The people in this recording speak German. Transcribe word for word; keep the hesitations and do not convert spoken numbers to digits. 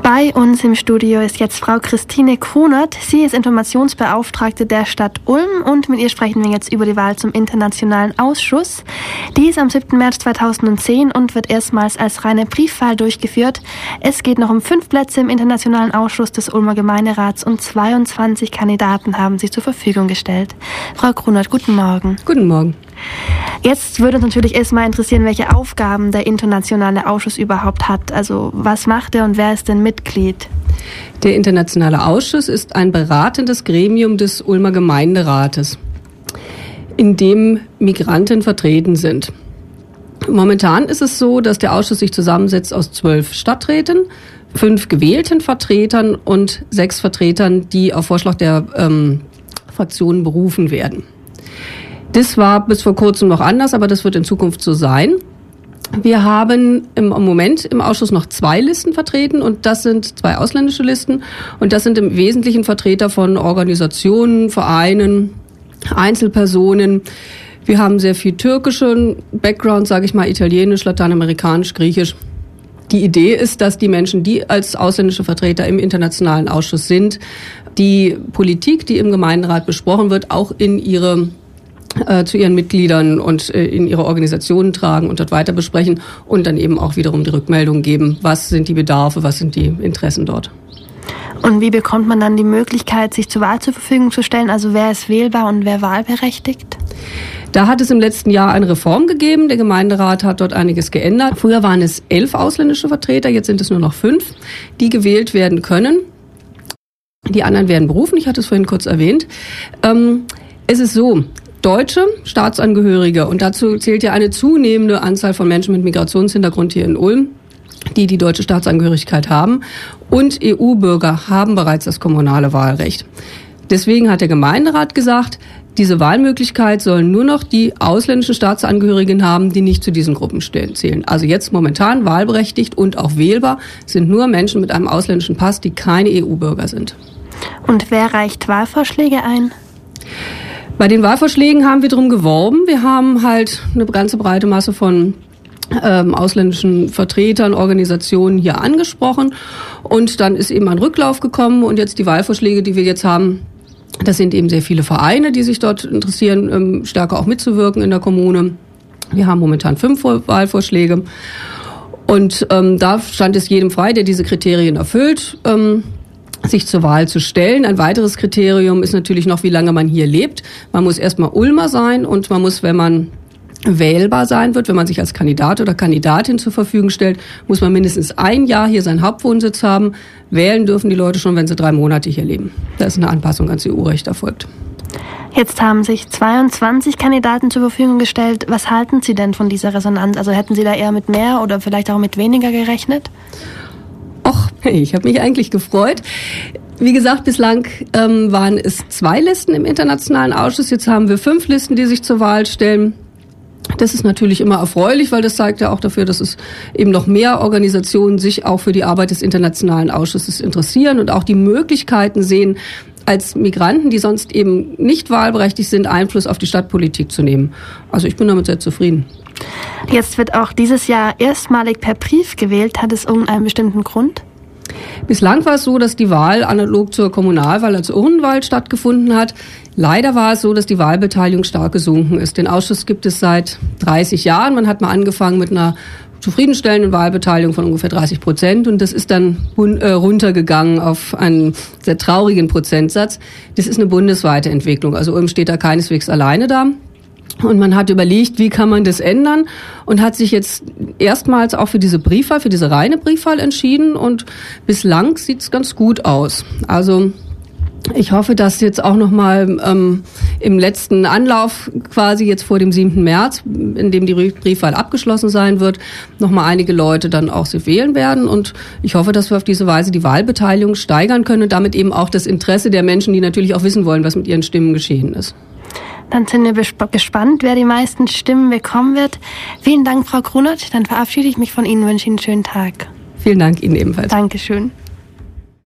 Bei uns im Studio ist jetzt Frau Christine Kunert. Sie ist Informationsbeauftragte der Stadt Ulm und mit ihr sprechen wir jetzt über die Wahl zum Internationalen Ausschuss. Die ist am siebten März zweitausendzehn und wird erstmals als reine Briefwahl durchgeführt. Es geht noch um fünf Plätze im Internationalen Ausschuss des Ulmer Gemeinderats und zweiundzwanzig Kandidaten haben sich zur Verfügung gestellt. Frau Kunert, guten Morgen. Guten Morgen. Jetzt würde uns natürlich erstmal interessieren, welche Aufgaben der Internationale Ausschuss überhaupt hat. Also was macht er und wer ist denn Mitglied? Der Internationale Ausschuss ist ein beratendes Gremium des Ulmer Gemeinderates, in dem Migranten vertreten sind. Momentan ist es so, dass der Ausschuss sich zusammensetzt aus zwölf Stadträten, fünf gewählten Vertretern und sechs Vertretern, die auf Vorschlag der ähm, Fraktionen berufen werden. Das war bis vor kurzem noch anders, aber das wird in Zukunft so sein. Wir haben im Moment im Ausschuss noch zwei Listen vertreten und das sind zwei ausländische Listen und das sind im Wesentlichen Vertreter von Organisationen, Vereinen, Einzelpersonen. Wir haben sehr viel türkischen Background, sage ich mal, italienisch, lateinamerikanisch, griechisch. Die Idee ist, dass die Menschen, die als ausländische Vertreter im Internationalen Ausschuss sind, die Politik, die im Gemeinderat besprochen wird, auch in ihre Äh, zu ihren Mitgliedern und äh, in ihre Organisationen tragen und dort weiter besprechen und dann eben auch wiederum die Rückmeldung geben, was sind die Bedarfe, was sind die Interessen dort. Und wie bekommt man dann die Möglichkeit, sich zur Wahl zur Verfügung zu stellen? Also wer ist wählbar und wer wahlberechtigt? Da hat es im letzten Jahr eine Reform gegeben. Der Gemeinderat hat dort einiges geändert. Früher waren es elf ausländische Vertreter, jetzt sind es nur noch fünf, die gewählt werden können. Die anderen werden berufen, ich hatte es vorhin kurz erwähnt. Ähm, es ist so, deutsche Staatsangehörige, und dazu zählt ja eine zunehmende Anzahl von Menschen mit Migrationshintergrund hier in Ulm, die die deutsche Staatsangehörigkeit haben, und E U-Bürger haben bereits das kommunale Wahlrecht. Deswegen hat der Gemeinderat gesagt, diese Wahlmöglichkeit sollen nur noch die ausländischen Staatsangehörigen haben, die nicht zu diesen Gruppen zählen. Also jetzt momentan wahlberechtigt und auch wählbar sind nur Menschen mit einem ausländischen Pass, die keine E U-Bürger sind. Und wer reicht Wahlvorschläge ein? Bei den Wahlvorschlägen haben wir drum geworben. Wir haben halt eine ganze breite Masse von ähm, ausländischen Vertretern, Organisationen hier angesprochen. Und dann ist eben ein Rücklauf gekommen. Und jetzt die Wahlvorschläge, die wir jetzt haben, das sind eben sehr viele Vereine, die sich dort interessieren, ähm, stärker auch mitzuwirken in der Kommune. Wir haben momentan fünf Wahlvorschläge. Und ähm, da stand es jedem frei, der diese Kriterien erfüllt, ähm, sich zur Wahl zu stellen. Ein weiteres Kriterium ist natürlich noch, wie lange man hier lebt. Man muss erstmal Ulmer sein und man muss, wenn man wählbar sein wird, wenn man sich als Kandidat oder Kandidatin zur Verfügung stellt, muss man mindestens ein Jahr hier seinen Hauptwohnsitz haben. Wählen dürfen die Leute schon, wenn sie drei Monate hier leben. Da ist eine Anpassung ans E U-Recht erfolgt. Jetzt haben sich zweiundzwanzig Kandidaten zur Verfügung gestellt. Was halten Sie denn von dieser Resonanz? Also hätten Sie da eher mit mehr oder vielleicht auch mit weniger gerechnet? Och, ich habe mich eigentlich gefreut. Wie gesagt, bislang ähm, waren es zwei Listen im Internationalen Ausschuss. Jetzt haben wir fünf Listen, die sich zur Wahl stellen. Das ist natürlich immer erfreulich, weil das zeigt ja auch dafür, dass es eben noch mehr Organisationen sich auch für die Arbeit des Internationalen Ausschusses interessieren und auch die Möglichkeiten sehen, als Migranten, die sonst eben nicht wahlberechtigt sind, Einfluss auf die Stadtpolitik zu nehmen. Also ich bin damit sehr zufrieden. Jetzt wird auch dieses Jahr erstmalig per Brief gewählt. Hat es irgendeinen bestimmten Grund? Bislang war es so, dass die Wahl analog zur Kommunalwahl als Urnenwahl stattgefunden hat. Leider war es so, dass die Wahlbeteiligung stark gesunken ist. Den Ausschuss gibt es seit dreißig Jahren. Man hat mal angefangen mit einer zufriedenstellenden Wahlbeteiligung von ungefähr dreißig Prozent und das ist dann äh, runtergegangen auf einen sehr traurigen Prozentsatz. Das ist eine bundesweite Entwicklung. Also Ulm steht da keineswegs alleine da. Und man hat überlegt, wie kann man das ändern und hat sich jetzt erstmals auch für diese Briefwahl, für diese reine Briefwahl entschieden und bislang sieht's ganz gut aus. Also ich hoffe, dass jetzt auch nochmal ähm, im letzten Anlauf quasi jetzt vor dem siebten März, in dem die Briefwahl abgeschlossen sein wird, nochmal einige Leute dann auch sie wählen werden und ich hoffe, dass wir auf diese Weise die Wahlbeteiligung steigern können und damit eben auch das Interesse der Menschen, die natürlich auch wissen wollen, was mit ihren Stimmen geschehen ist. Dann sind wir gespannt, wer die meisten Stimmen bekommen wird. Vielen Dank, Frau Kunert. Dann verabschiede ich mich von Ihnen und wünsche Ihnen einen schönen Tag. Vielen Dank Ihnen ebenfalls. Dankeschön.